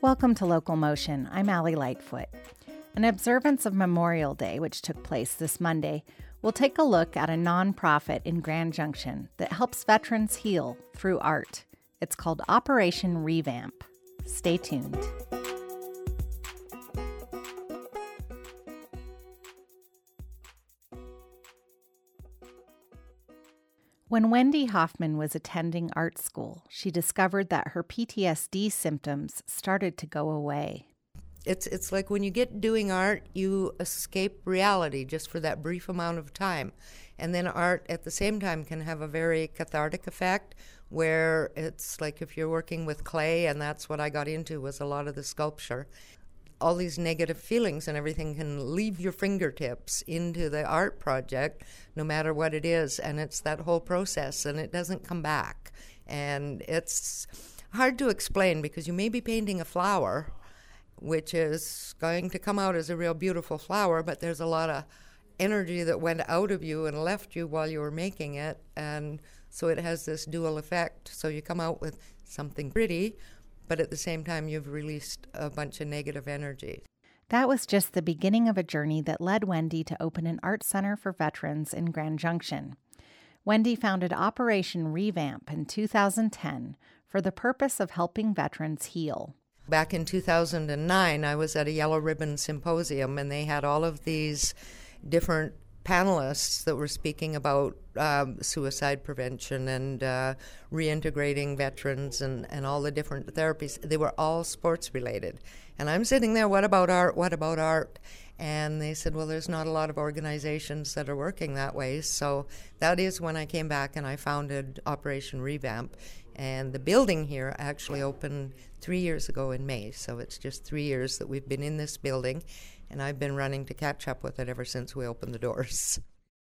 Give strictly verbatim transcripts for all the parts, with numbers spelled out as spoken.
Welcome to Local Motion. I'm Allie Lightfoot. In observance of Memorial Day, which took place this Monday, we'll take a look at a nonprofit in Grand Junction that helps veterans heal through art. It's called Operation Revamp. Stay tuned. When Wendy Hoffman was attending art school, she discovered that her P T S D symptoms started to go away. It's it's like when you get doing art, you escape reality just for that brief amount of time. And then art at the same time can have a very cathartic effect where it's like if you're working with clay, and that's what I got into was a lot of the sculpture. All these negative feelings and everything can leave your fingertips into the art project, no matter what it is, and it's that whole process, and it doesn't come back. And it's hard to explain because you may be painting a flower, which is going to come out as a real beautiful flower, but there's a lot of energy that went out of you and left you while you were making it, and so it has this dual effect. So you come out with something pretty, but at the same time, you've released a bunch of negative energy. That was just the beginning of a journey that led Wendy to open an art center for veterans in Grand Junction. Wendy founded Operation Revamp in two thousand ten for the purpose of helping veterans heal. Back in two thousand nine, I was at a Yellow Ribbon Symposium, and they had all of these different panelists that were speaking about um, suicide prevention and uh, reintegrating veterans and, and all the different therapies. They were all sports related. And I'm sitting there, what about art? What about art? And they said, well, there's not a lot of organizations that are working that way. So that is when I came back and I founded Operation Revamp. And the building here actually opened three years ago in May. So it's just three years that we've been in this building. And I've been running to catch up with it ever since we opened the doors.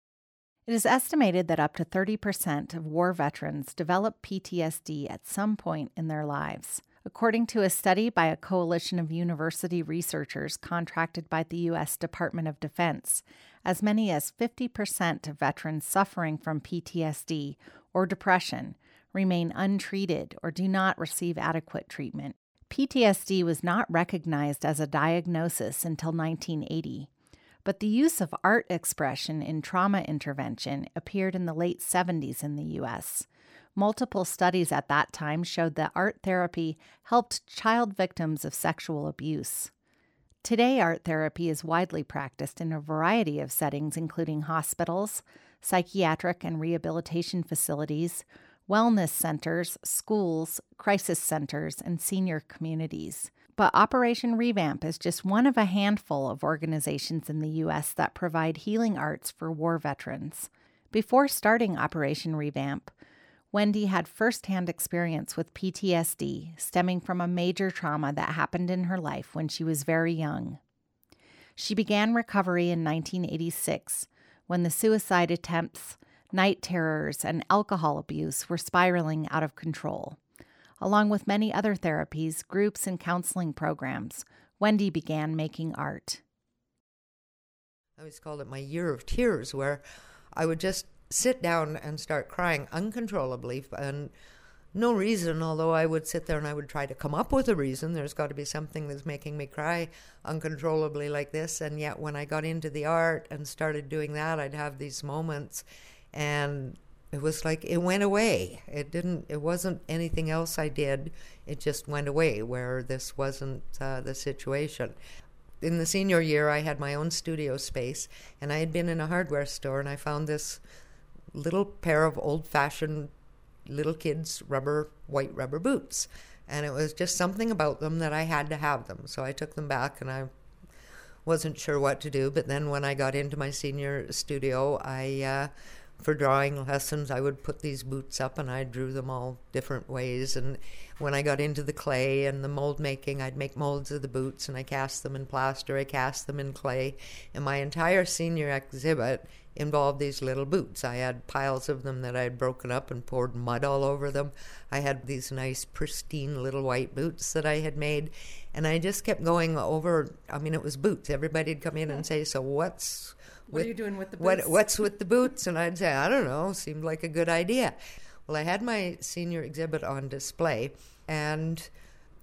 It is estimated that up to thirty percent of war veterans develop P T S D at some point in their lives. According to a study by a coalition of university researchers contracted by the U S Department of Defense, as many as fifty percent of veterans suffering from P T S D or depression remain untreated or do not receive adequate treatment. P T S D was not recognized as a diagnosis until nineteen eighty, but the use of art expression in trauma intervention appeared in the late seventies in the U S. Multiple studies at that time showed that art therapy helped child victims of sexual abuse. Today, art therapy is widely practiced in a variety of settings, including hospitals, psychiatric and rehabilitation facilities, wellness centers, schools, crisis centers, and senior communities. But Operation Revamp is just one of a handful of organizations in the U S that provide healing arts for war veterans. Before starting Operation Revamp, Wendy had firsthand experience with P T S D stemming from a major trauma that happened in her life when she was very young. She began recovery in nineteen eighty-six when the suicide attempts, night terrors, and alcohol abuse were spiraling out of control. Along with many other therapies, groups, and counseling programs, Wendy began making art. I always called it my year of tears, where I would just sit down and start crying uncontrollably, and no reason, although I would sit there and I would try to come up with a reason. There's got to be something that's making me cry uncontrollably like this, and yet when I got into the art and started doing that, I'd have these moments. And it was like it went away. It didn't, it wasn't anything else I did. It just went away, where this wasn't uh, the situation. In the senior year, I had my own studio space, and I had been in a hardware store, and I found this little pair of old-fashioned little kids' rubber, white rubber boots. And it was just something about them that I had to have them. So I took them back, and I wasn't sure what to do. But then when I got into my senior studio, I... Uh, For drawing lessons, I would put these boots up and I drew them all different ways. And when I got into the clay and the mold making, I'd make molds of the boots and I cast them in plaster, I cast them in clay. And my entire senior exhibit involved these little boots. I had piles of them that I had broken up and poured mud all over them. I had these nice, pristine little white boots that I had made. And I just kept going over, I mean, it was boots. Everybody'd come in and say, so what's... What with, are you doing with the boots? What, what's with the boots? And I'd say, I don't know, seemed like a good idea. Well, I had my senior exhibit on display, and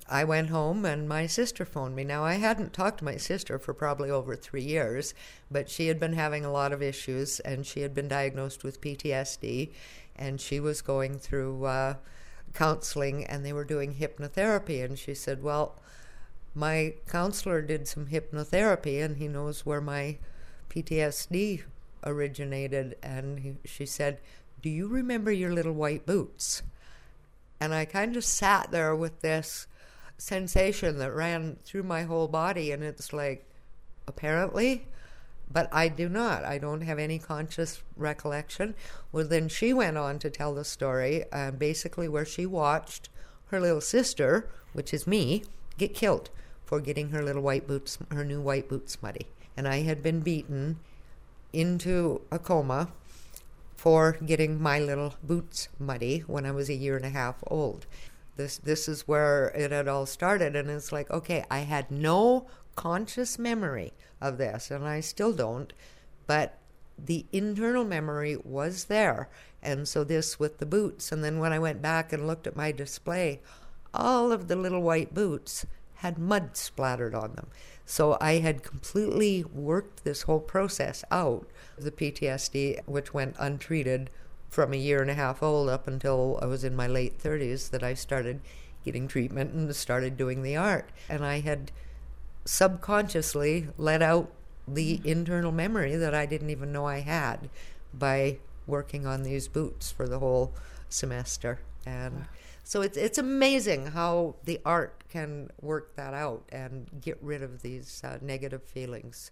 I went home and my sister phoned me. Now, I hadn't talked to my sister for probably over three years, but she had been having a lot of issues, and she had been diagnosed with P T S D, and she was going through uh, counseling, and they were doing hypnotherapy. And she said, well, my counselor did some hypnotherapy, and he knows where my P T S D originated. And he, she said, do you remember your little white boots? And I kind of sat there with this sensation that ran through my whole body, and it's like, apparently, but I do not. I don't have any conscious recollection. Well, then she went on to tell the story, uh, basically where she watched her little sister, which is me, get killed for getting her little white boots, her new white boots muddy. And I had been beaten into a coma for getting my little boots muddy when I was a year and a half old. This this is where it had all started, and it's like, okay, I had no conscious memory of this, and I still don't, but the internal memory was there. And so this with the boots, and then when I went back and looked at my display, all of the little white boots had mud splattered on them. So I had completely worked this whole process out, the P T S D, which went untreated from a year and a half old up until I was in my late thirties, that I started getting treatment and started doing the art. And I had subconsciously let out the internal memory that I didn't even know I had by working on these boots for the whole semester. And so it's it's amazing how the art can work that out and get rid of these uh, negative feelings.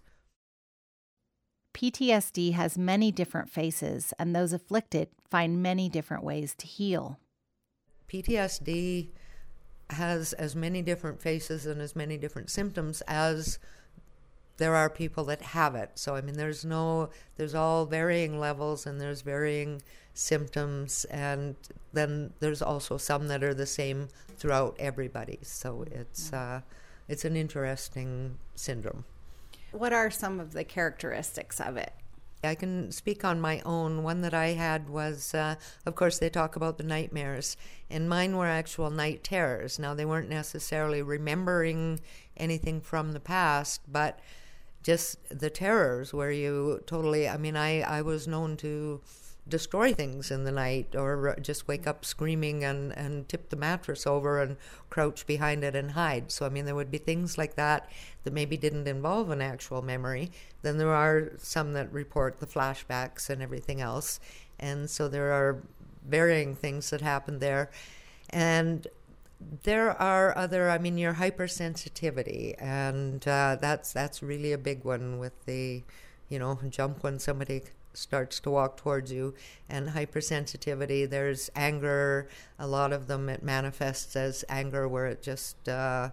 P T S D has many different faces, and those afflicted find many different ways to heal. P T S D has as many different faces and as many different symptoms as there are people that have it. So, I mean, there's no, there's all varying levels, and there's varying symptoms, and then there's also some that are the same throughout everybody. So it's uh, it's an interesting syndrome. What are some of the characteristics of it? I can speak on my own. One that I had was, uh, of course, they talk about the nightmares, and mine were actual night terrors. Now, they weren't necessarily remembering anything from the past, but just the terrors where you totally, I mean, I, I was known to destroy things in the night, or just wake up screaming and, and tip the mattress over and crouch behind it and hide. So, I mean, there would be things like that that maybe didn't involve an actual memory. Then there are some that report the flashbacks and everything else. And so there are varying things that happen there. And there are other, I mean, your hypersensitivity, and uh, that's that's really a big one with the, you know, jump when somebody starts to walk towards you, and hypersensitivity. There's anger. A lot of them, it manifests as anger where it just uh,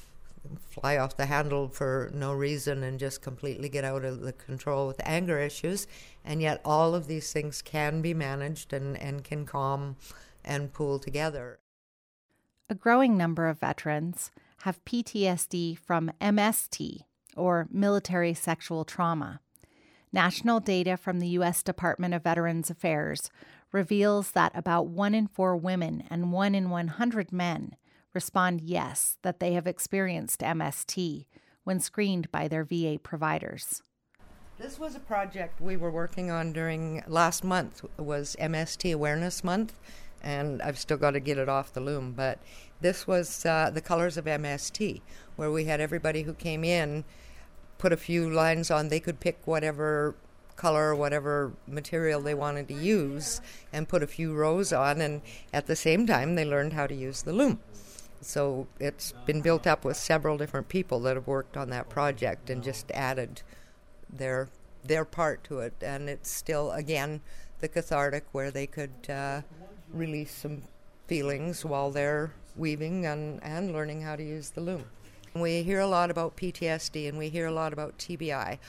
fly off the handle for no reason and just completely get out of the control with anger issues. And yet all of these things can be managed and, and can calm and pool together. A growing number of veterans have P T S D from M S T, or military sexual trauma. National data from the U S Department of Veterans Affairs reveals that about one in four women and one in one hundred men respond yes, that they have experienced M S T when screened by their V A providers. This was a project we were working on during last month, was M S T Awareness Month, and I've still got to get it off the loom, but this was uh, the colors of M S T, where we had everybody who came in put a few lines on. They could pick whatever color, whatever material they wanted to use, and put a few rows on, and at the same time they learned how to use the loom. So it's been built up with several different people that have worked on that project and just added their their part to it. And it's still, again, the cathartic where they could uh, release some feelings while they're weaving and, and learning how to use the loom. We hear a lot about P T S D and we hear a lot about T B I.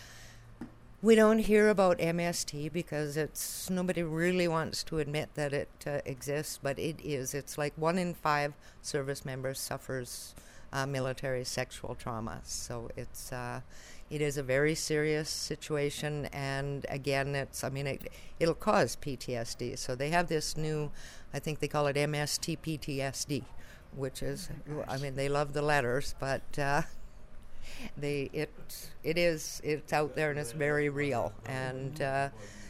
We don't hear about M S T because it's nobody really wants to admit that it uh, exists, but it is. It's like one in five service members suffers uh, military sexual trauma. So it's uh, it is a very serious situation, and again, it's I mean it it'll cause P T S D. So they have this new, I think they call it M S T P T S D, which is, Oh I mean, they love the letters, but uh, they it it is it's out there and it's very real. And uh,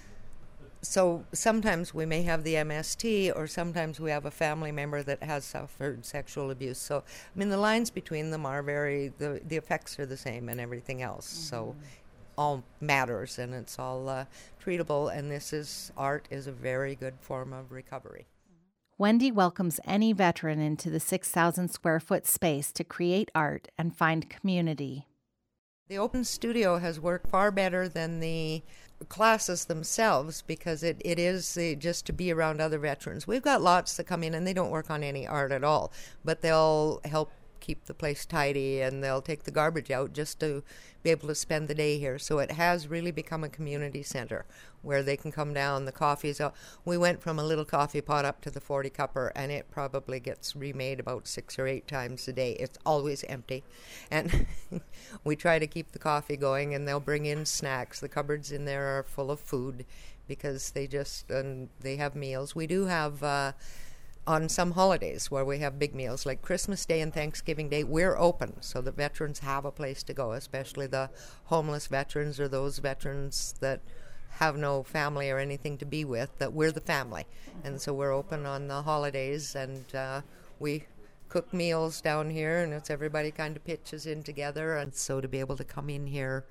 so sometimes we may have the M S T, or sometimes we have a family member that has suffered sexual abuse. So I mean, the lines between them are very the the effects are the same and everything else. Mm-hmm. So all matters, and it's all uh, treatable. And this is art is a very good form of recovery. Wendy welcomes any veteran into the six thousand square foot space to create art and find community. The open studio has worked far better than the classes themselves, because it, it is uh, just to be around other veterans. We've got lots that come in and they don't work on any art at all, but they'll help keep the place tidy, and they'll take the garbage out just to be able to spend the day here. So it has really become a community center where they can come down. The coffee's out. We went from a little coffee pot up to the forty cupper, and it probably gets remade about six or eight times a day. It's always empty. And we try to keep the coffee going, and they'll bring in snacks. The cupboards in there are full of food because they just, and they have meals. We do have uh, on some holidays where we have big meals, like Christmas Day and Thanksgiving Day, we're open so that veterans have a place to go, especially the homeless veterans or those veterans that have no family or anything to be with, that we're the family. And so we're open on the holidays, and uh, we cook meals down here, and it's everybody kind of pitches in together. And so to be able to come in here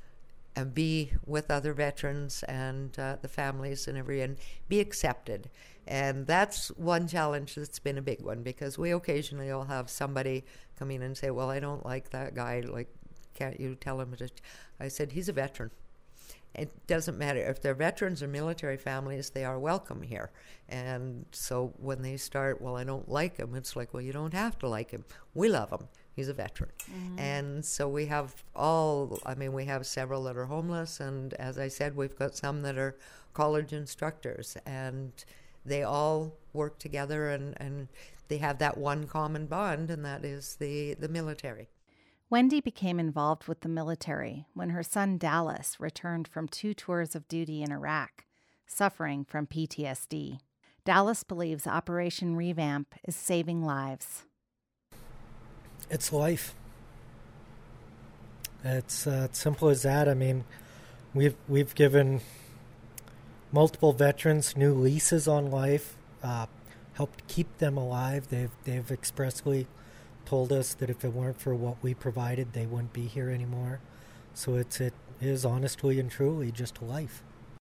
and be with other veterans and uh, the families and every, and be accepted. And that's one challenge that's been a big one, because we occasionally will have somebody come in and say, well, I don't like that guy. Like, can't you tell him? To... I said, he's a veteran. It doesn't matter. If they're veterans or military families, they are welcome here. And so when they start, well, I don't like him, it's like, well, you don't have to like him. We love him. He's a veteran. Mm-hmm. And so we have all, I mean, we have several that are homeless. And as I said, we've got some that are college instructors. And they all work together, and, and they have that one common bond, and that is the, the military. Wendy became involved with the military when her son Dallas returned from two tours of duty in Iraq, suffering from P T S D. Dallas believes Operation Revamp is saving lives. It's life. It's uh, simple as that. I mean, we've we've given multiple veterans new leases on life, uh, helped keep them alive. They've they've expressly told us that if it weren't for what we provided, they wouldn't be here anymore. So it's it is honestly and truly just life.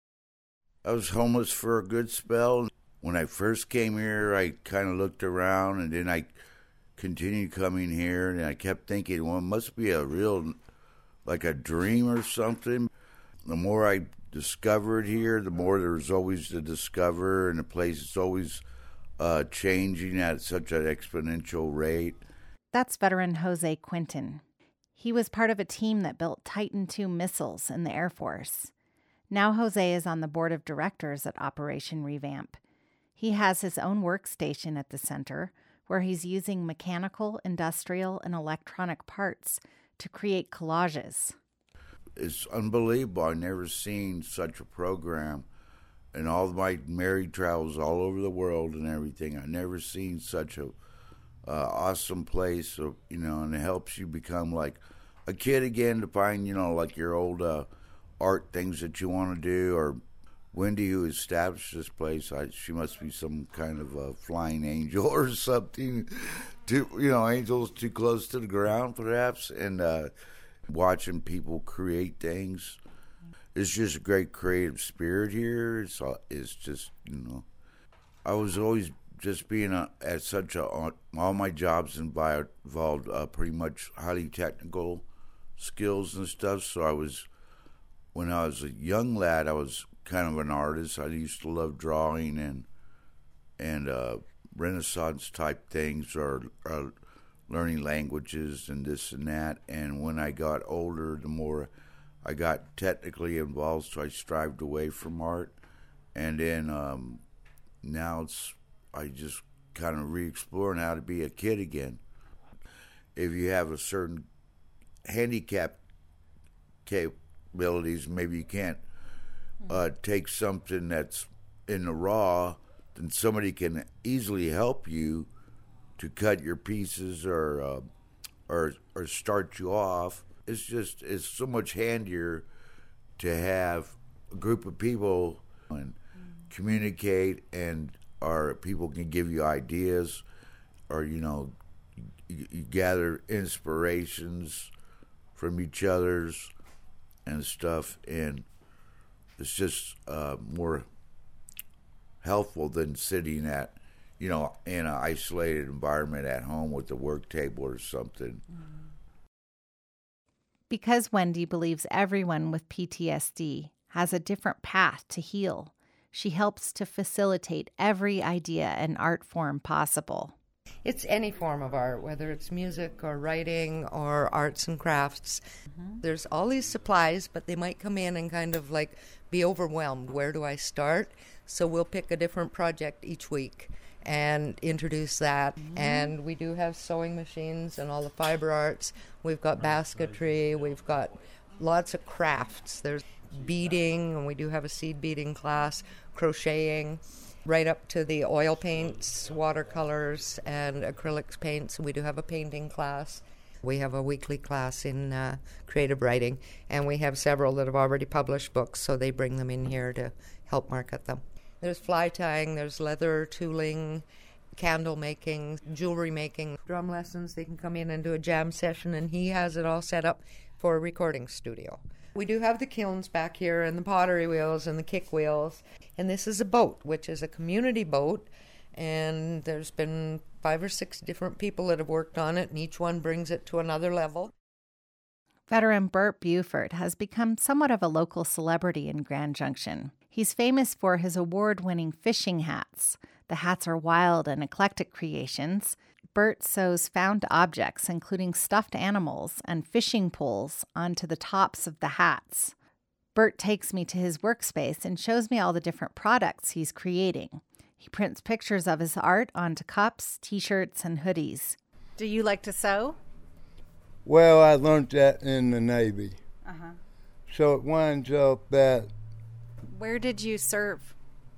I was homeless for a good spell. When I first came here, I kind of looked around, and then I continued coming here, and I kept thinking, well, it must be a real, like a dream or something. The more I discovered here, the more there's always to discover, and the place is always uh, changing at such an exponential rate. That's veteran Jose Quinton. He was part of a team that built Titan two missiles in the Air Force. Now Jose is on the board of directors at Operation Revamp. He has his own workstation at the center, where he's using mechanical, industrial, and electronic parts to create collages. It's unbelievable. I've never seen such a program. In all of my married travels all over the world and everything, I've never seen such a uh, awesome place, of, you know, and it helps you become like a kid again, to find, you know, like your old uh, art things that you want to do. Or Wendy, who established this place, I, she must be some kind of a flying angel or something. Too, you know, angels too close to the ground, perhaps. And uh, watching people create things, it's just a great creative spirit here. It's it's just, you know, I was always just being a, at such a, all my jobs involved, involved uh, pretty much highly technical skills and stuff. So I was, when I was a young lad, I was kind of an artist. I used to love drawing and and uh, Renaissance type things, or, or learning languages and this and that. And when I got older, the more I got technically involved, so I strived away from art. And then um, now it's I just kind of re-exploring how to be a kid again. If you have a certain handicap capabilities, maybe you can't uh, take something that's in the raw, then somebody can easily help you to cut your pieces or uh, or or start you off. It's just it's so much handier to have a group of people and communicate, and or people can give you ideas, or you know you, you gather inspirations from each other's and stuff, and it's just uh, more helpful than sitting at, you know, in an isolated environment at home with a work table or something. Because Wendy believes everyone with P T S D has a different path to heal, she helps to facilitate every idea and art form possible. It's any form of art, whether it's music or writing or arts and crafts. Mm-hmm. There's all these supplies, but they might come in and kind of like be overwhelmed. Where do I start? So we'll pick a different project each week and introduce that. Mm-hmm. And we do have sewing machines and all the fiber arts. We've got basketry. We've got lots of crafts. There's beading, and we do have a seed beading class, crocheting, right up to the oil paints, watercolors, and acrylics paints. We do have a painting class. We have a weekly class in uh, creative writing, and we have several that have already published books, so they bring them in here to help market them. There's fly tying, there's leather tooling, candle making, jewelry making, drum lessons. They can come in and do a jam session, and he has it all set up for a recording studio. We do have the kilns back here, and the pottery wheels and the kick wheels. And this is a boat, which is a community boat. And there's been five or six different people that have worked on it, and each one brings it to another level. Veteran Bert Buford has become somewhat of a local celebrity in Grand Junction. He's famous for his award-winning fishing hats. The hats are wild and eclectic creations. Bert sews found objects, including stuffed animals and fishing poles, onto the tops of the hats. Bert takes me to his workspace and shows me all the different products he's creating. He prints pictures of his art onto cups, t-shirts, and hoodies. Do you like to sew? Well, I learned that in the Navy. Uh-huh. So it winds up that... Where did you serve?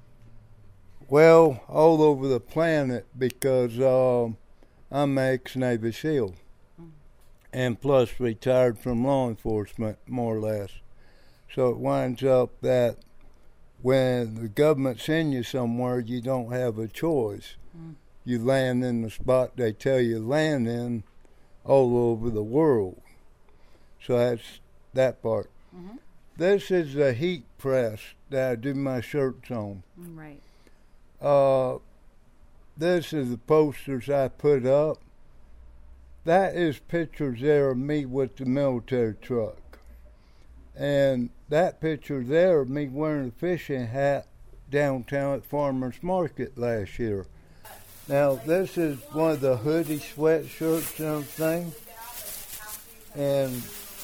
Well, all over the planet, because um, I'm an ex-Navy SEAL. Mm. And plus retired from law enforcement, more or less. So it winds up that when the government sends you somewhere, you don't have a choice. Mm. You land in the spot they tell you to land in all over the world. So that's that part. Mm-hmm. This is the heat press that I do my shirts on. Right. Uh, this is the posters I put up. That is pictures there of me with the military truck. And that picture there of me wearing a fishing hat downtown at Farmers Market last year. Now, this is one of the hoodie sweatshirts and everything. And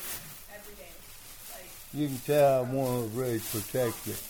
you can tell I want to really protect it.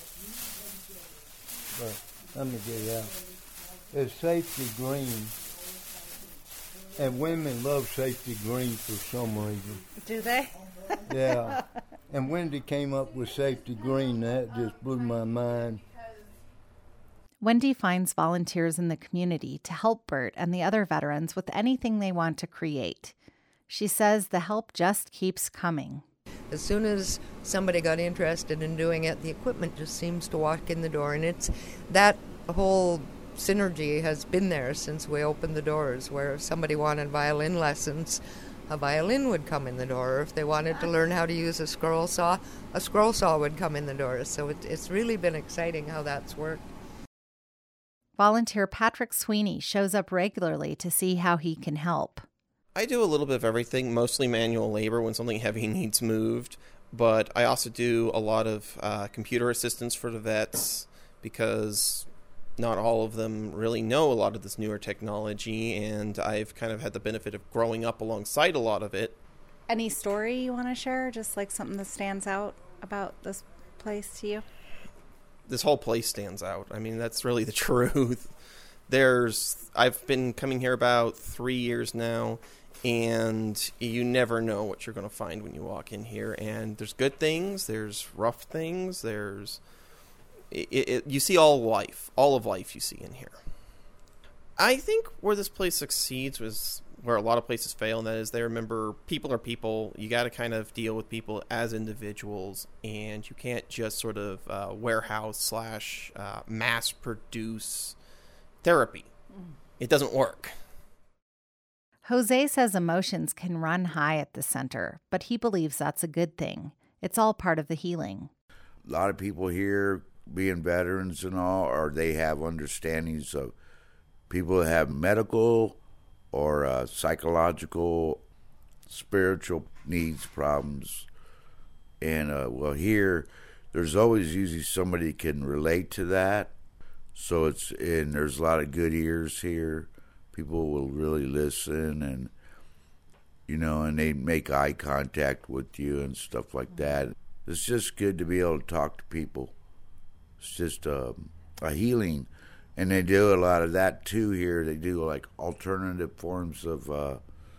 But let me get it out. It's safety green. And women love safety green for some reason. Do they? Yeah. And Wendy came up with safety green. That just blew my mind. Wendy finds volunteers in the community to help Bert and the other veterans with anything they want to create. She says the help just keeps coming. As soon as somebody got interested in doing it, the equipment just seems to walk in the door. And it's that whole synergy has been there since we opened the doors, where if somebody wanted violin lessons, a violin would come in the door. Or if they wanted to learn how to use a scroll saw, a scroll saw would come in the door. So it, it's really been exciting how that's worked. Volunteer Patrick Sweeney shows up regularly to see how he can help. I do a little bit of everything, mostly manual labor when something heavy needs moved, but I also do a lot of uh, computer assistance for the vets because not all of them really know a lot of this newer technology, and I've kind of had the benefit of growing up alongside a lot of it. Any story you want to share, just like something that stands out about this place to you? This whole place stands out. I mean, that's really the truth. There's, I've been coming here about three years now, and you never know what you're going to find when you walk in here. And there's good things, there's rough things, there's, it, it, you see all life, all of life you see in here. I think where this place succeeds was where a lot of places fail, and that is they remember people are people. You got to kind of deal with people as individuals, and you can't just sort of uh, warehouse slash uh, mass produce therapy. Mm. It doesn't work. Jose says emotions can run high at the center, but he believes that's a good thing. It's all part of the healing. A lot of people here, being veterans and all, or they have understandings of people that have medical or uh, psychological, spiritual needs, problems. And, uh, well, here, there's always usually somebody can relate to that. So it's, and there's a lot of good ears here. People will really listen, and, you know, and they make eye contact with you and stuff like that. It's just good to be able to talk to people. It's just a, a healing. And they do a lot of that, too, here. They do, like, alternative forms of uh,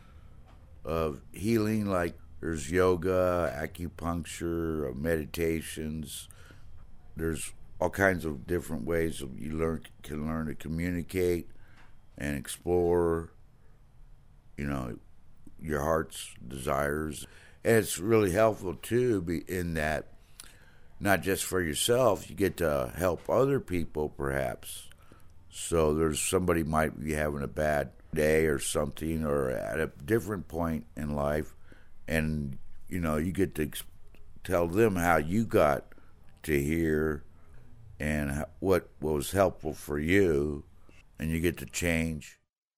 of healing, like there's yoga, acupuncture, meditations. There's all kinds of different ways of you learn can learn to communicate and explore, you know, your heart's desires. And it's really helpful, too, be in that not just for yourself, you get to help other people, perhaps. So there's somebody might be having a bad day or something, or at a different point in life, and, you know, you get to ex- tell them how you got to here and what was helpful for you, and you get to change.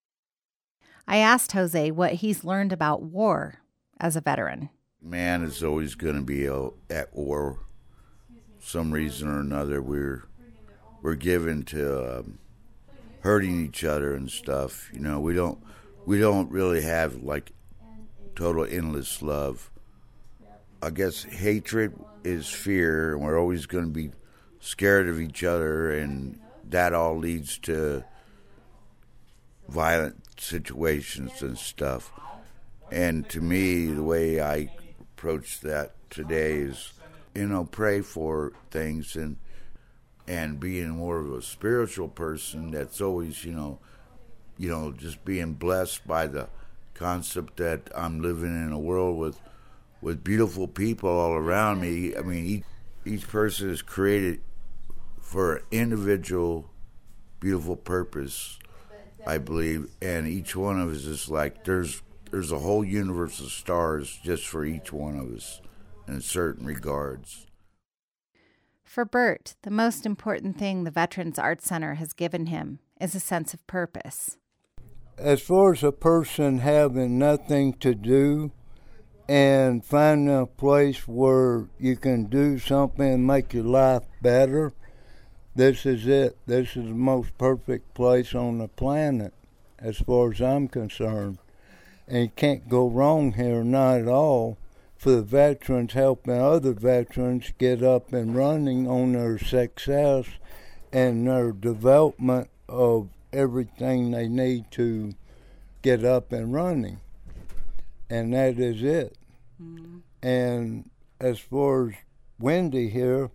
I asked Jose what he's learned about war as a veteran. Man is always going to be at war. Some reason or another, we're we're given to um, hurting each other and stuff. You know, we don't we don't really have like total endless love. I guess hatred is fear, and we're always going to be scared of each other, and that all leads to violent situations and stuff. And to me, the way I approach that today is, you know, pray for things, and and being more of a spiritual person that's always, you know, you know, just being blessed by the concept that I'm living in a world with with beautiful people all around me. I mean, each, each person is created for an individual, beautiful purpose, I believe, and each one of us is like, there's there's a whole universe of stars just for each one of us in certain regards. For Bert, the most important thing the Veterans Arts Center has given him is a sense of purpose. As far as a person having nothing to do and finding a place where you can do something and make your life better, this is it. This is the most perfect place on the planet as far as I'm concerned. And you can't go wrong here, not at all, for the veterans helping other veterans get up and running on their success and their development of everything they need to get up and running. And that is it. Mm-hmm. And as far as Wendy here,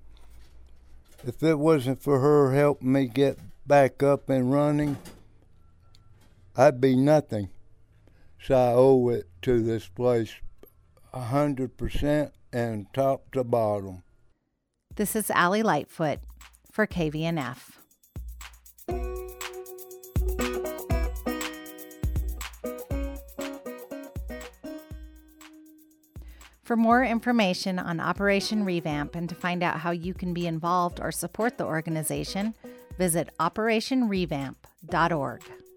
if it wasn't for her helping me get back up and running, I'd be nothing. So I owe it to this place a hundred percent and top to bottom. This is Allie Lightfoot for K V N F. For more information on Operation Revamp and to find out how you can be involved or support the organization, visit operation revamp dot org.